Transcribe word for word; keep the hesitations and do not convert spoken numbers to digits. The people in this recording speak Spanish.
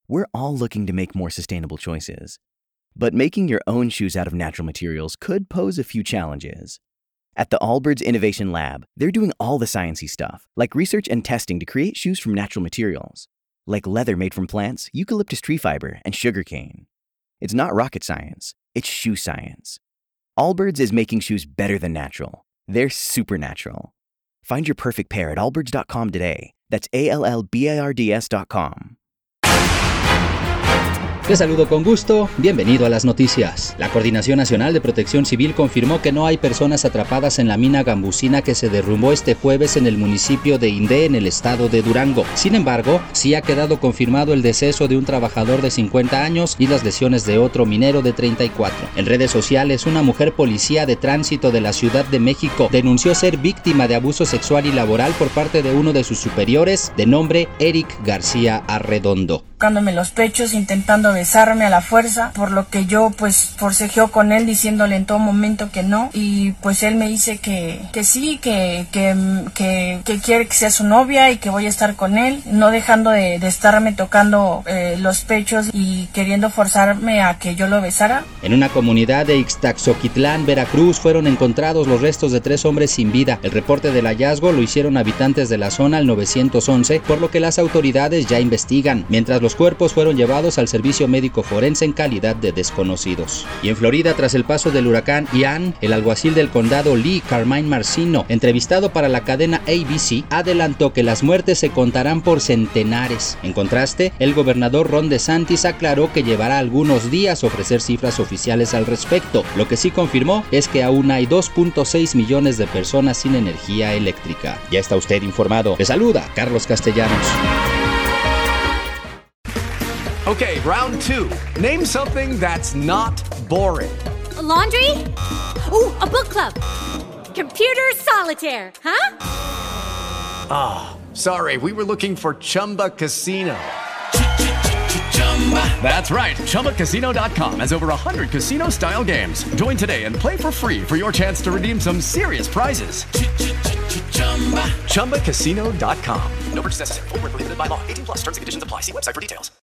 We're all looking to make more sustainable choices. But making your own shoes out of natural materials could pose a few challenges. At the Allbirds Innovation Lab, they're doing all the sciencey stuff, like research and testing to create shoes from natural materials, like leather made from plants, eucalyptus tree fiber, and sugarcane. It's not rocket science, it's shoe science. Allbirds is making shoes better than natural. They're supernatural. Find your perfect pair at allbirds dot com today. That's A L L B A R D S dot com. Te saludo con gusto, bienvenido a las noticias. La Coordinación Nacional de Protección Civil confirmó que no hay personas atrapadas en la mina Gambusina que se derrumbó este jueves en el municipio de Indé, en el estado de Durango. Sin embargo, sí ha quedado confirmado el deceso de un trabajador de cincuenta años y las lesiones de otro minero de treinta y cuatro. En redes sociales, una mujer policía de tránsito de la Ciudad de México denunció ser víctima de abuso sexual y laboral por parte de uno de sus superiores, de nombre Eric García Arredondo. Tocándome los pechos, intentando besarme a la fuerza, por lo que yo pues forcejeo con él diciéndole en todo momento que no, y pues él me dice que, que sí, que, que, que, que quiere que sea su novia y que voy a estar con él, no dejando de, de estarme tocando eh, los pechos y queriendo forzarme a que yo lo besara. En una comunidad de Ixtaxoquitlán, Veracruz, fueron encontrados los restos de tres hombres sin vida. El reporte del hallazgo lo hicieron habitantes de la zona al nueve once, por lo que las autoridades ya investigan, mientras los Los cuerpos fueron llevados al servicio médico forense en calidad de desconocidos. Y en Florida, tras el paso del huracán Ian, el alguacil del condado Lee, Carmine Marcino, entrevistado para la cadena A B C, adelantó que las muertes se contarán por centenares. En contraste, el gobernador Ron DeSantis aclaró que llevará algunos días ofrecer cifras oficiales al respecto. Lo que sí confirmó es que aún hay dos punto seis millones de personas sin energía eléctrica. Ya está usted informado. Le saluda Carlos Castellanos. Okay, round two. Name something that's not boring. A laundry? Ooh, a book club. Computer solitaire, huh? Ah, oh, sorry, we were looking for Chumba Casino. That's right, Chumba Casino dot com has over one hundred casino-style games. Join today and play for free for your chance to redeem some serious prizes. Chumba Casino dot com. No purchase necessary. Void where prohibited by law. eighteen plus terms and conditions apply. See website for details.